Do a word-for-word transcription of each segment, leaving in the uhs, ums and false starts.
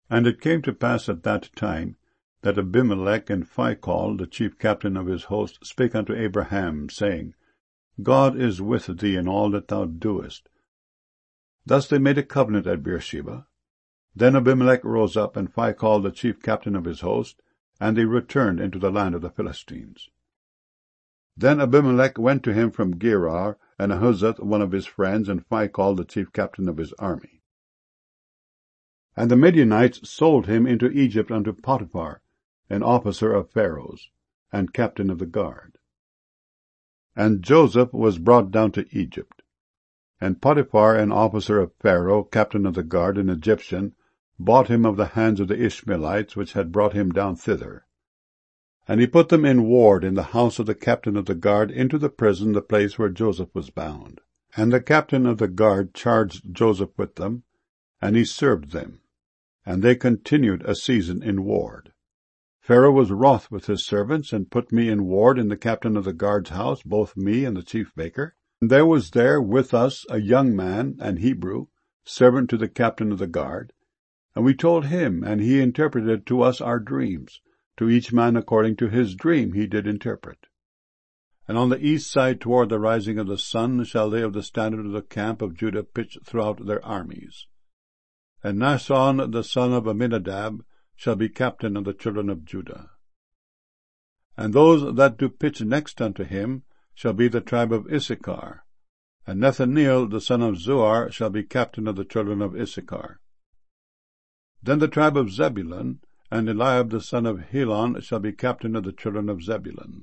And it came to pass at that time, that Abimelech and Phicol, the chief captain of his host, spake unto Abraham, saying, God is with thee in all that thou doest. Thus they made a covenant at Beersheba. Then Abimelech rose up, and Phicol, the chief captain of his host, and they returned into the land of the Philistines. Then Abimelech went to him from Gerar, and Ahuzath, one of his friends, and Phicol, the chief captain of his army. And the Midianites sold him into Egypt unto Potiphar, an officer of Pharaoh's, and captain of the guard. And Joseph was brought down to Egypt. And Potiphar, an officer of Pharaoh, captain of the guard, an Egyptian, bought him of the hands of the Ishmaelites, which had brought him down thither. And he put them in ward in the house of the captain of the guard into the prison, the place where Joseph was bound. And the captain of the guard charged Joseph with them, and he served them. And they continued a season in ward. Pharaoh was wroth with his servants, and put me in ward in the captain of the guard's house, both me and the chief baker. And there was there with us a young man, an Hebrew, servant to the captain of the guard. And we told him, and he interpreted to us our dreams. To each man according to his dream he did interpret. And on the east side toward the rising of the sun shall they of the standard of the camp of Judah pitch throughout their armies. And Naasson the son of Amminadab shall be captain of the children of Judah. And those that do pitch next unto him shall be the tribe of Issachar. And Nethaneel the son of Zuar shall be captain of the children of Issachar. Then the tribe of Zebulun, and Eliab the son of Helon shall be captain of the children of Zebulun.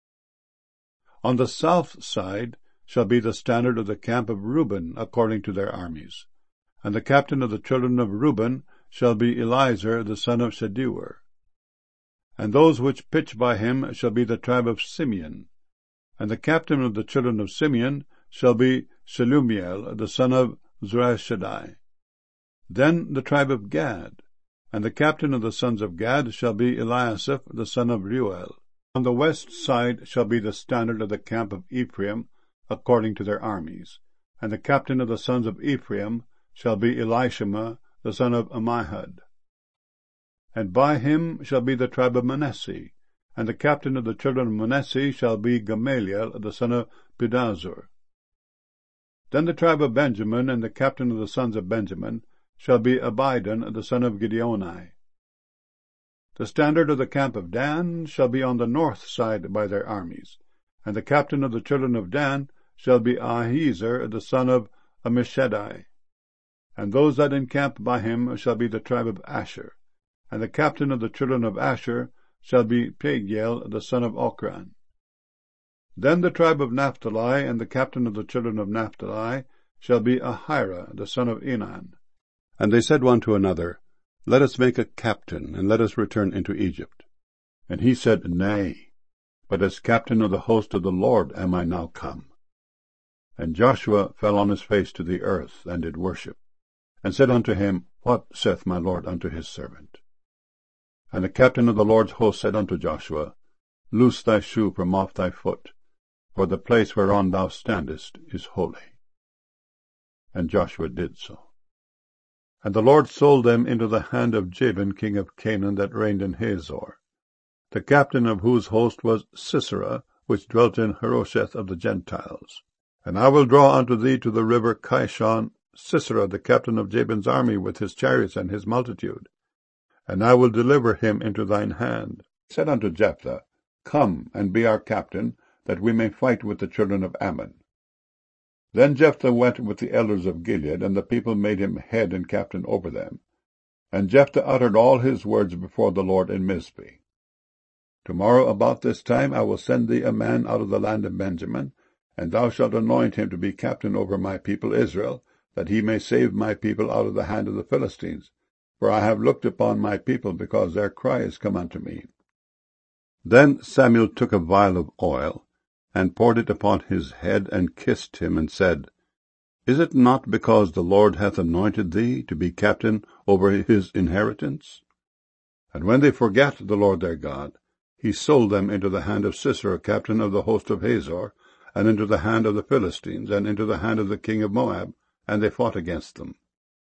On the south side shall be the standard of the camp of Reuben, according to their armies. And the captain of the children of Reuben shall be Elizur the son of Shedeur. And those which pitch by him shall be the tribe of Simeon. And the captain of the children of Simeon shall be Shelumiel the son of Zurishaddai. Then the tribe of Gad. And the captain of the sons of Gad shall be Eliasaph the son of Reuel. On the west side shall be the standard of the camp of Ephraim, according to their armies. And the captain of the sons of Ephraim shall be Elishama the son of Ammihud. And by him shall be the tribe of Manasseh. And the captain of the children of Manasseh shall be Gamaliel the son of Pedahzur. Then the tribe of Benjamin, and the captain of the sons of Benjamin, shall be Abidan the son of Gideoni. The standard of the camp of Dan shall be on the north side by their armies, and the captain of the children of Dan shall be Ahiezer the son of Ammishaddai. And those that encamp by him shall be the tribe of Asher, and the captain of the children of Asher shall be Pagiel the son of Ochran. Then the tribe of Naphtali, and the captain of the children of Naphtali shall be Ahira the son of Enan. And they said one to another, Let us make a captain, and let us return into Egypt. And he said, Nay, but as captain of the host of the Lord am I now come. And Joshua fell on his face to the earth, and did worship, and said unto him, What saith my Lord unto his servant? And the captain of the Lord's host said unto Joshua, Loose thy shoe from off thy foot, for the place whereon thou standest is holy. And Joshua did so. And the Lord sold them into the hand of Jabin king of Canaan, that reigned in Hazor, the captain of whose host was Sisera, which dwelt in Harosheth of the Gentiles. And I will draw unto thee to the river Kishon Sisera, the captain of Jabin's army, with his chariots and his multitude, and I will deliver him into thine hand. He said unto Jephthah, Come and be our captain, that we may fight with the children of Ammon. Then Jephthah went with the elders of Gilead, and the people made him head and captain over them. And Jephthah uttered all his words before the Lord in Mizpeh. Tomorrow about this time I will send thee a man out of the land of Benjamin, and thou shalt anoint him to be captain over my people Israel, that he may save my people out of the hand of the Philistines. For I have looked upon my people, because their cry is come unto me. Then Samuel took a vial of oil, and poured it upon his head, and kissed him, and said, Is it not because the Lord hath anointed thee to be captain over his inheritance? And when they forgat the Lord their God, he sold them into the hand of Sisera, captain of the host of Hazor, and into the hand of the Philistines, and into the hand of the king of Moab, and they fought against them.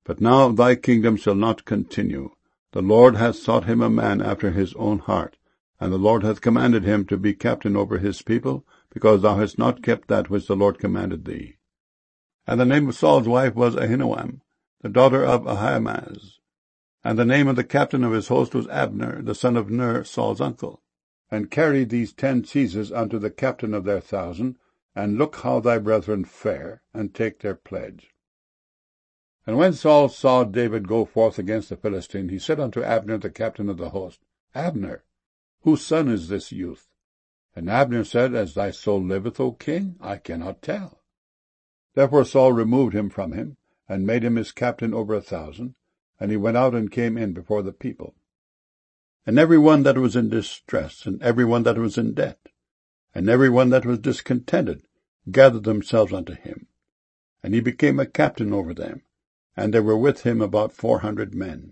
But now thy kingdom shall not continue. The Lord hath sought him a man after his own heart, and the Lord hath commanded him to be captain over his people, because thou hast not kept that which the Lord commanded thee. And the name of Saul's wife was Ahinoam, the daughter of Ahimaaz. And the name of the captain of his host was Abner, the son of Ner, Saul's uncle. And carry these ten cheeses unto the captain of their thousand, and look how thy brethren fare, and take their pledge. And when Saul saw David go forth against the Philistine, he said unto Abner the captain of the host, Abner, whose son is this youth? And Abner said, As thy soul liveth, O king, I cannot tell. Therefore Saul removed him from him, and made him his captain over a thousand, and he went out and came in before the people. And every one that was in distress, and every one that was in debt, and every one that was discontented, gathered themselves unto him. And he became a captain over them, and there were with him about four hundred men.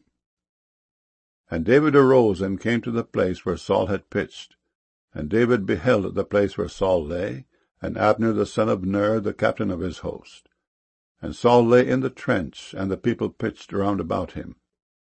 And David arose and came to the place where Saul had pitched. And David beheld the place where Saul lay, and Abner the son of Ner, the captain of his host. And Saul lay in the trench, and the people pitched round about him.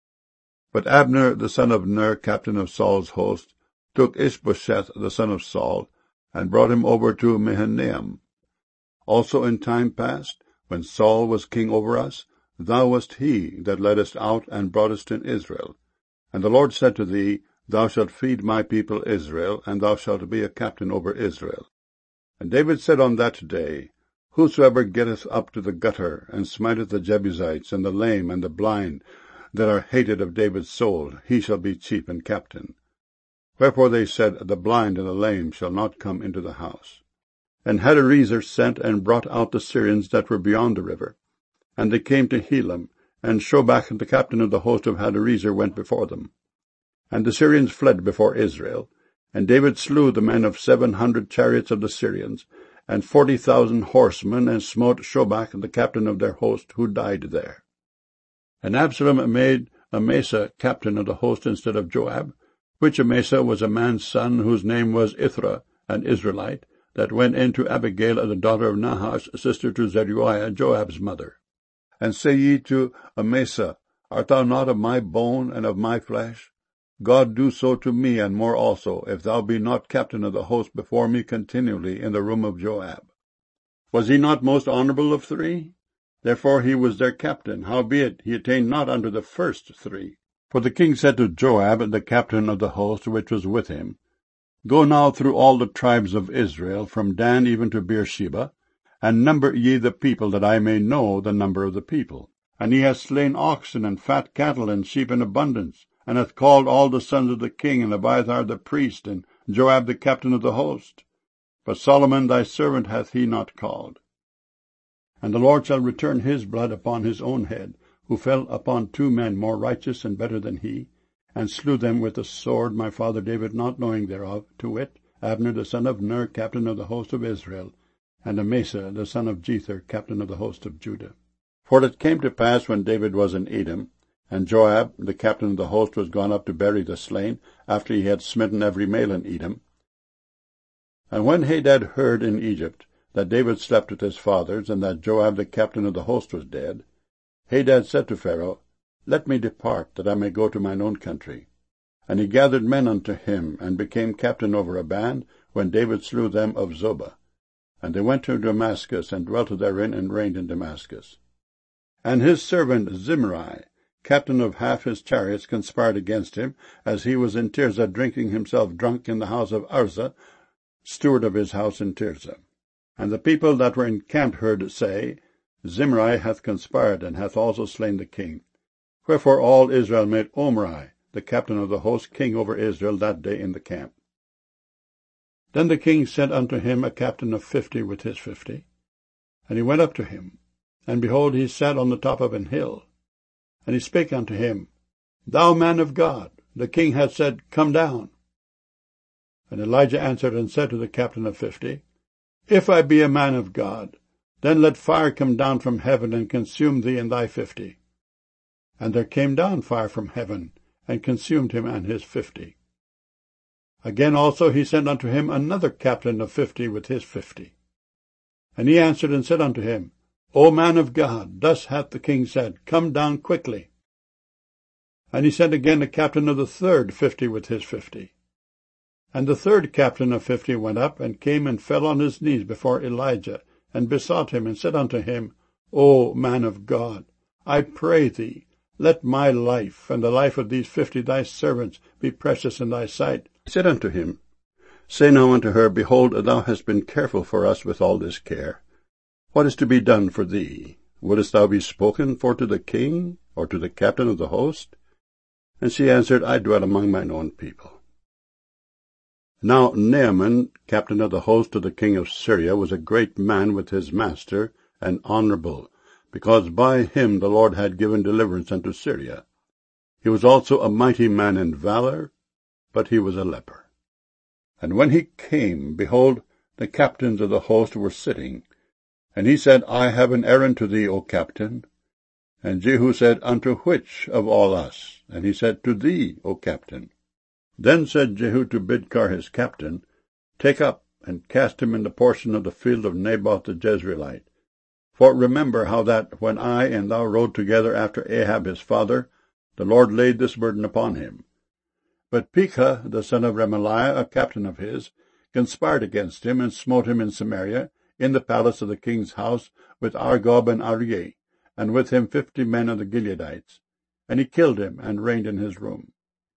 But Abner the son of Ner, captain of Saul's host, took Ishbosheth the son of Saul, and brought him over to Mahanaim. Also in time past, when Saul was king over us, thou wast he that leddest out and broughtest in Israel. And the Lord said to thee, Thou shalt feed my people Israel, and thou shalt be a captain over Israel. And David said on that day, Whosoever getteth up to the gutter, and smiteth the Jebusites, and the lame, and the blind, that are hated of David's soul, he shall be chief and captain. Wherefore they said, The blind and the lame shall not come into the house. And Hadarezer sent and brought out the Syrians that were beyond the river. And they came to Helam, and Shobach the captain of the host of Hadarezer went before them. And the Syrians fled before Israel, and David slew the men of seven hundred chariots of the Syrians, and forty thousand horsemen, and smote Shobach the captain of their host, who died there. And Absalom made Amasa captain of the host instead of Joab, which Amasa was a man's son, whose name was Ithra, an Israelite, that went in to Abigail, the daughter of Nahash, sister to Zeruiah, Joab's mother. And say ye to Amasa, Art thou not of my bone and of my flesh? God do so to me, and more also, if thou be not captain of the host before me continually in the room of Joab. Was he not most honourable of three? Therefore he was their captain, howbeit he attained not unto the first three. For the king said to Joab, the captain of the host which was with him, Go now through all the tribes of Israel, from Dan even to Beersheba, and number ye the people, that I may know the number of the people. And he hath slain oxen and fat cattle and sheep in abundance, and hath called all the sons of the king, and Abiathar the priest, and Joab the captain of the host. But Solomon thy servant hath he not called. And the Lord shall return his blood upon his own head, who fell upon two men more righteous and better than he, and slew them with the sword, my father David not knowing thereof, to wit, Abner the son of Ner, captain of the host of Israel, and Amasa the son of Jether, captain of the host of Judah. For it came to pass, when David was in Edom, and Joab, the captain of the host, was gone up to bury the slain, after he had smitten every male in Edom. And when Hadad heard in Egypt that David slept with his fathers, and that Joab the captain of the host was dead, Hadad said to Pharaoh, Let me depart, that I may go to mine own country. And he gathered men unto him, and became captain over a band, when David slew them of Zobah. And they went to Damascus, and dwelt therein, and reigned in Damascus. And his servant Zimri, captain of half his chariots, conspired against him, as he was in Tirzah drinking himself drunk in the house of Arza, steward of his house in Tirzah. And the people that were encamped heard say, Zimri hath conspired, and hath also slain the king. Wherefore all Israel made Omri, the captain of the host, king over Israel that day in the camp. Then the king sent unto him a captain of fifty with his fifty. And he went up to him, and behold, he sat on the top of an hill. And he spake unto him, Thou man of God, the king hath said, Come down. And Elijah answered and said to the captain of fifty, If I be a man of God, then let fire come down from heaven, and consume thee and thy fifty. And there came down fire from heaven, and consumed him and his fifty. Again also he sent unto him another captain of fifty with his fifty. And he answered and said unto him, O man of God, thus hath the king said, Come down quickly. And he sent again the captain of the third fifty with his fifty. And the third captain of fifty went up, and came and fell on his knees before Elijah, and besought him, and said unto him, O man of God, I pray thee, let my life, and the life of these fifty thy servants, be precious in thy sight. He said unto him, Say now unto her, Behold, thou hast been careful for us with all this care. What is to be done for thee? Wouldest thou be spoken for to the king, or to the captain of the host? And she answered, I dwell among mine own people. Now Naaman, captain of the host of the king of Syria, was a great man with his master, and honorable, because by him the Lord had given deliverance unto Syria. He was also a mighty man in valor, but he was a leper. And when he came, behold, the captains of the host were sitting. And he said, I have an errand to thee, O captain. And Jehu said, Unto which of all us? And he said, To thee, O captain. Then said Jehu to Bidkar his captain, Take up, and cast him in the portion of the field of Naboth the Jezreelite. For remember how that, when I and thou rode together after Ahab his father, the Lord laid this burden upon him. But Pekah, the son of Remaliah, a captain of his, conspired against him, and smote him in Samaria, in the palace of the king's house, with Argob and Aryeh, and with him fifty men of the Gileadites. And he killed him, and reigned in his room.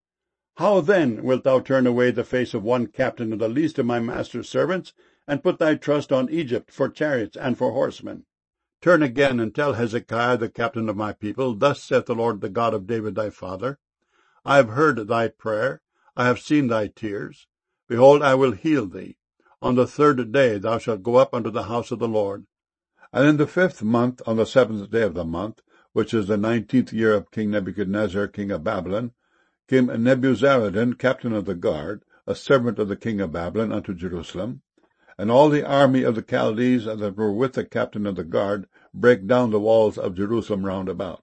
How then wilt thou turn away the face of one captain of the least of my master's servants, and put thy trust on Egypt for chariots and for horsemen? Turn again, and tell Hezekiah the captain of my people, Thus saith the Lord, the God of David thy father, I have heard thy prayer, I have seen thy tears. Behold, I will heal thee. On the third day thou shalt go up unto the house of the Lord. And in the fifth month, on the seventh day of the month, which is the nineteenth year of King Nebuchadnezzar, king of Babylon, came Nebuzaradan, captain of the guard, a servant of the king of Babylon, unto Jerusalem. And all the army of the Chaldees that were with the captain of the guard brake down the walls of Jerusalem round about.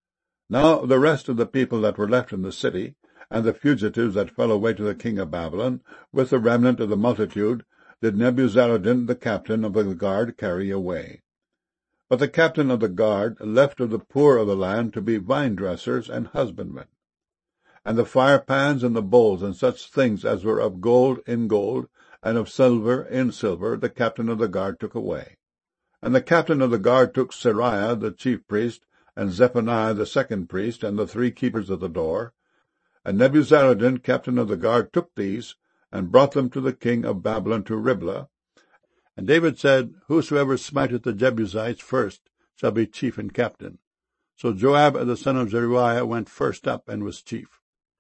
Now the rest of the people that were left in the city, and the fugitives that fell away to the king of Babylon, with the remnant of the multitude, did Nebuzaradan the captain of the guard carry away. But the captain of the guard left of the poor of the land to be vine-dressers and husbandmen. And the firepans and the bowls and such things as were of gold in gold, and of silver in silver, the captain of the guard took away. And the captain of the guard took Seraiah the chief priest, and Zephaniah the second priest, and the three keepers of the door. And Nebuzaradan, captain of the guard, took these, and brought them to the king of Babylon to Riblah. And David said, Whosoever smiteth the Jebusites first shall be chief and captain. So Joab the son of Zeruiah went first up, and was chief.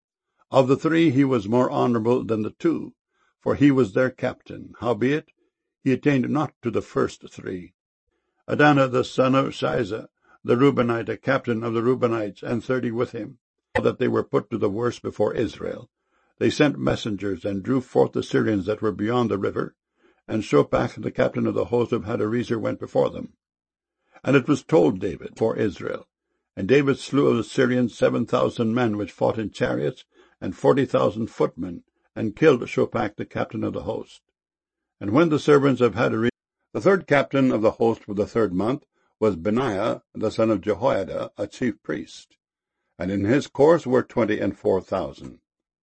Of the three he was more honorable than the two, for he was their captain. Howbeit, he attained not to the first three. Adonah the son of Shiza, the Reubenite, a captain of the Reubenites, and thirty with him, that they were put to the worse before Israel. They sent messengers, and drew forth the Syrians that were beyond the river, and Shopach, the captain of the host of Hadarezer, went before them. And it was told David for Israel. And David slew of the Syrians seven thousand men which fought in chariots, and forty thousand footmen, and killed Shopach the captain of the host. And when the servants of Hadarezer, the third captain of the host for the third month, was Benaiah the son of Jehoiada, a chief priest, and in his course were twenty and four thousand.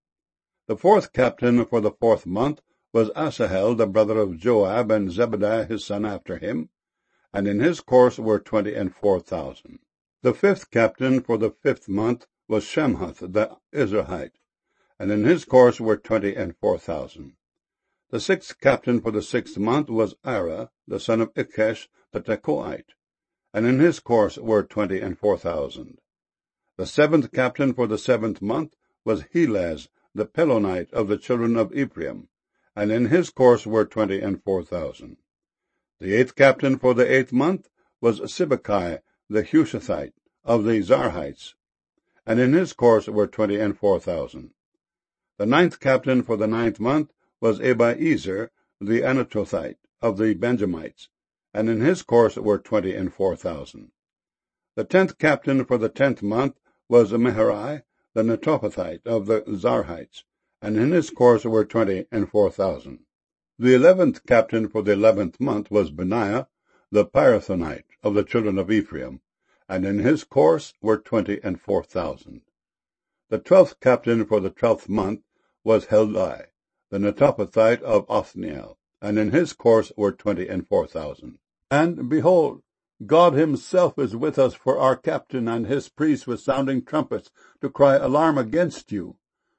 The fourth captain for the fourth month was Asahel the brother of Joab, and Zebadiah his son after him, and in his course were twenty and four thousand. The fifth captain for the fifth month was Shemhuth the Izrahite, and in his course were twenty and four thousand. The sixth captain for the sixth month was Ira the son of Ikesh the Tekoite, and in his course were twenty and four thousand. The seventh captain for the seventh month was Helaz the Pelonite of the children of Ephraim, and in his course were twenty and four thousand. The eighth captain for the eighth month was Sibbecai the Hushathite of the Zarhites, and in his course were twenty and four thousand. The ninth captain for the ninth month was Abiezer the Anatothite of the Benjamites, and in his course were twenty and four thousand. The tenth captain for the tenth month was Meharai the Netophathite of the Zarhites, and in his course were twenty and four thousand. The eleventh captain for the eleventh month was Benaiah the Pirathonite of the children of Ephraim, and in his course were twenty and four thousand. The twelfth captain for the twelfth month was Heldai, the Netophathite of Othniel, and in his course were twenty and four thousand. And behold, God himself is with us for our captain and his priests with sounding trumpets, to cry alarm against you.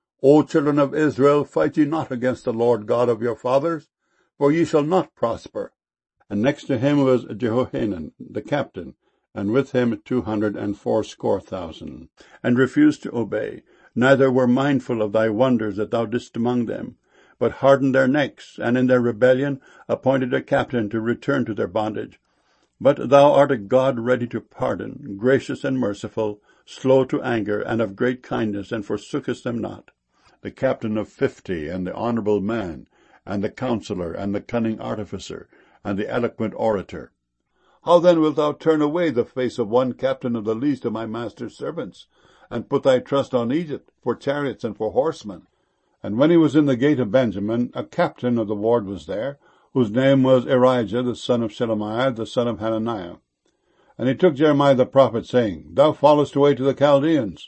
O children of Israel, fight ye not against the Lord God of your fathers, for ye shall not prosper. And next to him was Jehohanan, the captain, and with him two hundred and fourscore thousand, and refused to obey, neither were mindful of thy wonders that thou didst among them, but hardened their necks, and in their rebellion appointed a captain to return to their bondage. But thou art a God ready to pardon, gracious and merciful, slow to anger, and of great kindness, and forsookest them not. The captain of fifty, and the honorable man, and the counselor, and the cunning artificer, and the eloquent orator. How then wilt thou turn away the face of one captain of the least of my master's servants, and put thy trust on Egypt for chariots and for horsemen? And when he was in the gate of Benjamin, a captain of the ward was there, whose name was Erijah, the son of Shelemiah, the son of Hananiah. And he took Jeremiah the prophet, saying, Thou fallest away to the Chaldeans.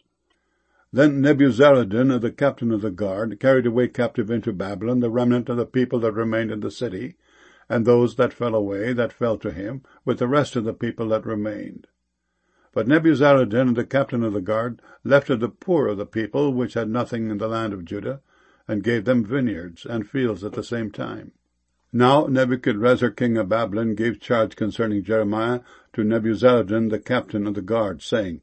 Then Nebuzaradan, the captain of the guard, carried away captive into Babylon the remnant of the people that remained in the city, and those that fell away, that fell to him, with the rest of the people that remained. But Nebuzaradan, the captain of the guard, left of the poor of the people, which had nothing in the land of Judah, and gave them vineyards and fields at the same time. Now Nebuchadrezzar king of Babylon gave charge concerning Jeremiah to Nebuzaradan the captain of the guard, saying,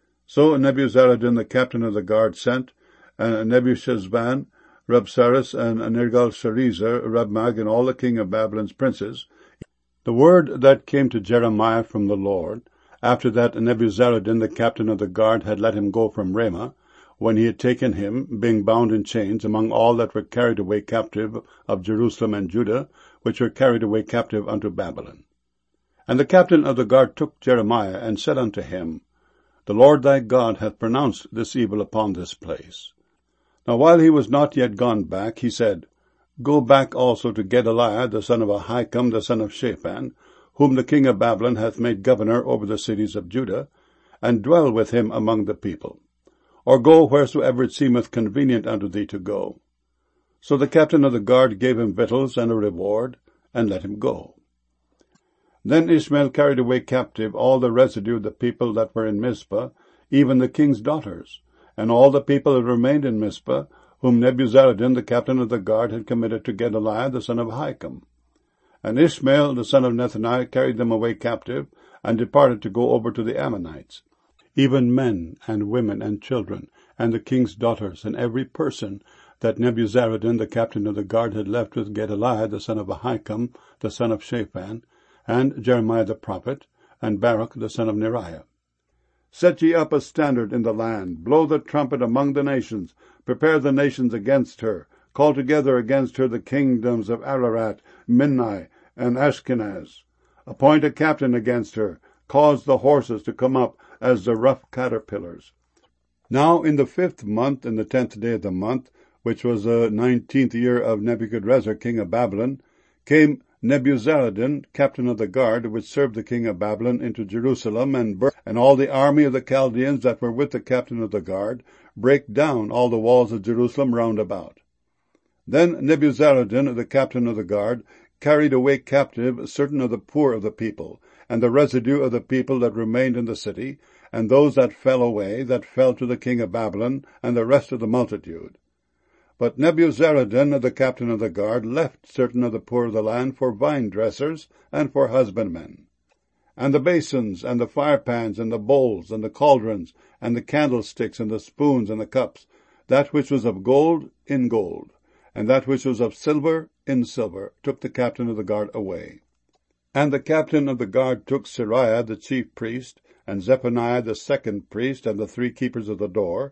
So Nebuzaradan the captain of the guard sent, and Nebuchadnezzar, Rabsaris, and Nergal-Sharezer, Rabmag, and all the king of Babylon's princes, the word that came to Jeremiah from the Lord, after that Nebuzaradan the captain of the guard had let him go from Ramah, when he had taken him, being bound in chains, among all that were carried away captive of Jerusalem and Judah, which were carried away captive unto Babylon. And the captain of the guard took Jeremiah, and said unto him, The Lord thy God hath pronounced this evil upon this place. Now while he was not yet gone back, he said, Go back also to Gedaliah, the son of Ahikam, the son of Shaphan, whom the king of Babylon hath made governor over the cities of Judah, and dwell with him among the people. Or go wheresoever it seemeth convenient unto thee to go. So the captain of the guard gave him victuals and a reward, and let him go. Then Ishmael carried away captive all the residue of the people that were in Mizpah, even the king's daughters, and all the people that remained in Mizpah, whom Nebuzaradan the captain of the guard had committed to Gedaliah the son of Ahikam. And Ishmael the son of Nethaniah carried them away captive, and departed to go over to the Ammonites. Even men and women and children, and the king's daughters, and every person that Nebuzaradan the captain of the guard had left with Gedaliah the son of Ahikam, the son of Shaphan, and Jeremiah the prophet, and Baruch the son of Neriah. Set ye up a standard in the land, blow the trumpet among the nations, prepare the nations against her, call together against her the kingdoms of Ararat, Minnai, and Ashkenaz. Appoint a captain against her, cause the horses to come up as the rough caterpillars. Now in the fifth month, in the tenth day of the month, which was the nineteenth year of Nebuchadrezzar king of Babylon, came Nebuzaradan, captain of the guard, which served the king of Babylon, into Jerusalem, and burnt, and all the army of the Chaldeans that were with the captain of the guard, brake down all the walls of Jerusalem round about. Then Nebuzaradan, the captain of the guard, carried away captive certain of the poor of the people, and the residue of the people that remained in the city, and those that fell away, that fell to the king of Babylon, and the rest of the multitude. But Nebuzaradan, the captain of the guard, left certain of the poor of the land for vine dressers and for husbandmen. And the basins, and the firepans, and the bowls, and the cauldrons, and the candlesticks, and the spoons, and the cups, that which was of gold, in gold, and that which was of silver, in silver, took the captain of the guard away. And the captain of the guard took Seraiah the chief priest, and Zephaniah the second priest, and the three keepers of the door.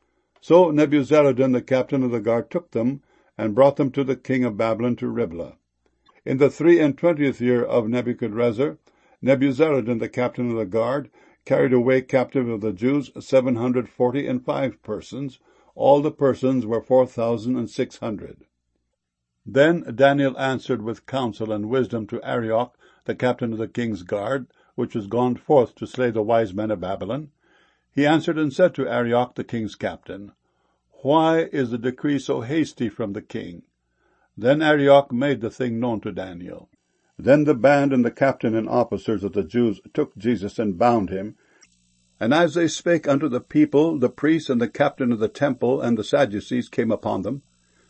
So Nebuzaradan the captain of the guard took them, and brought them to the king of Babylon to Riblah. In the three and twentieth year of Nebuchadrezzar, Nebuzaradan the captain of the guard carried away captive of the Jews seven hundred forty and five persons. All the persons were four thousand and six hundred. Then Daniel answered with counsel and wisdom to Arioch, the captain of the king's guard, which was gone forth to slay the wise men of Babylon, he answered and said to Arioch the king's captain, Why is the decree so hasty from the king? Then Arioch made the thing known to Daniel. Then the band and the captain and officers of the Jews took Jesus and bound him. And as they spake unto the people, the priests and the captain of the temple and the Sadducees came upon them.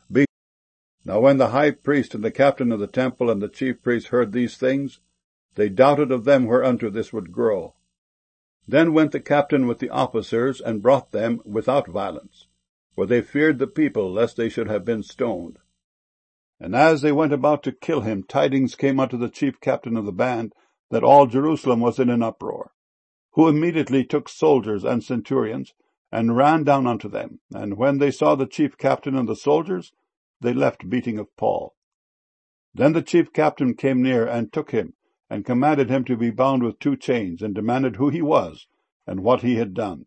Now when the high priest and the captain of the temple and the chief priests heard these things, they doubted of them whereunto this would grow. Then went the captain with the officers, and brought them without violence, for they feared the people, lest they should have been stoned. And as they went about to kill him, tidings came unto the chief captain of the band, that all Jerusalem was in an uproar, who immediately took soldiers and centurions, and ran down unto them. And when they saw the chief captain and the soldiers, they left beating of Paul. Then the chief captain came near, and took him, and commanded him to be bound with two chains, and demanded who he was, and what he had done.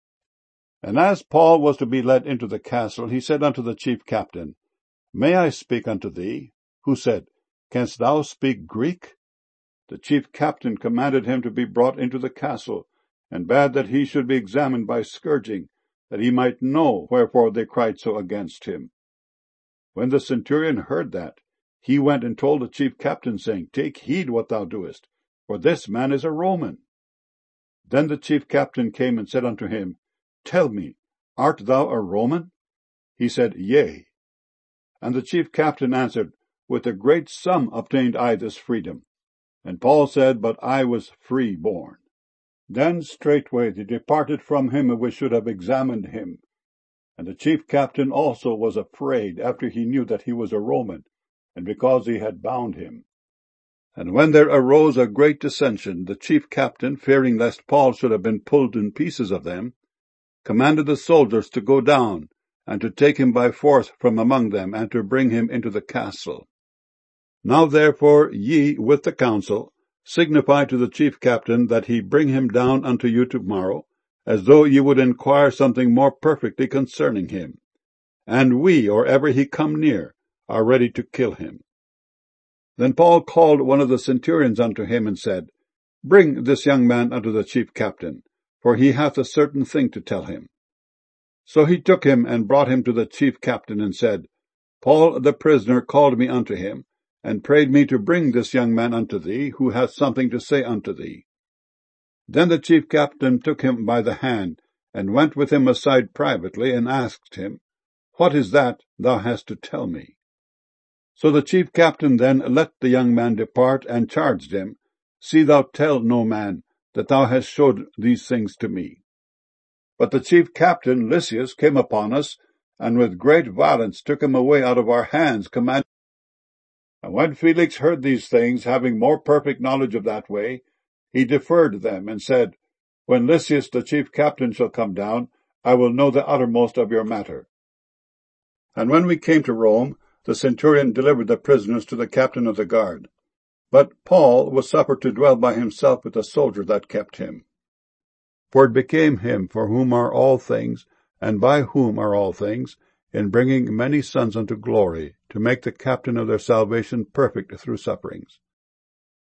And as Paul was to be led into the castle, he said unto the chief captain, May I speak unto thee? Who said, Canst thou speak Greek? The chief captain commanded him to be brought into the castle, and bade that he should be examined by scourging, that he might know wherefore they cried so against him. When the centurion heard that, he went and told the chief captain, saying, Take heed what thou doest, for this man is a Roman. Then the chief captain came and said unto him, Tell me, art thou a Roman? He said, Yea. And the chief captain answered, With a great sum obtained I this freedom. And Paul said, But I was free born. Then straightway they departed from him which should have examined him. And the chief captain also was afraid, after he knew that he was a Roman, and because he had bound him. And when there arose a great dissension, the chief captain, fearing lest Paul should have been pulled in pieces of them, commanded the soldiers to go down, and to take him by force from among them, and to bring him into the castle. Now therefore ye, with the council, signify to the chief captain that he bring him down unto you tomorrow, as though ye would inquire something more perfectly concerning him. And we, or ever he come near, are ready to kill him. Then Paul called one of the centurions unto him, and said, Bring this young man unto the chief captain, for he hath a certain thing to tell him. So he took him, and brought him to the chief captain, and said, Paul the prisoner called me unto him, and prayed me to bring this young man unto thee, who hath something to say unto thee. Then the chief captain took him by the hand, and went with him aside privately, and asked him, What is that thou hast to tell me? So the chief captain then let the young man depart, and charged him, See thou tell no man that thou hast showed these things to me. But the chief captain Lysias came upon us, and with great violence took him away out of our hands, commanding. And when Felix heard these things, having more perfect knowledge of that way, he deferred them, and said, When Lysias the chief captain shall come down, I will know the uttermost of your matter. And when we came to Rome, the centurion delivered the prisoners to the captain of the guard. But Paul was suffered to dwell by himself with the soldier that kept him. For it became him for whom are all things, and by whom are all things, in bringing many sons unto glory, to make the captain of their salvation perfect through sufferings.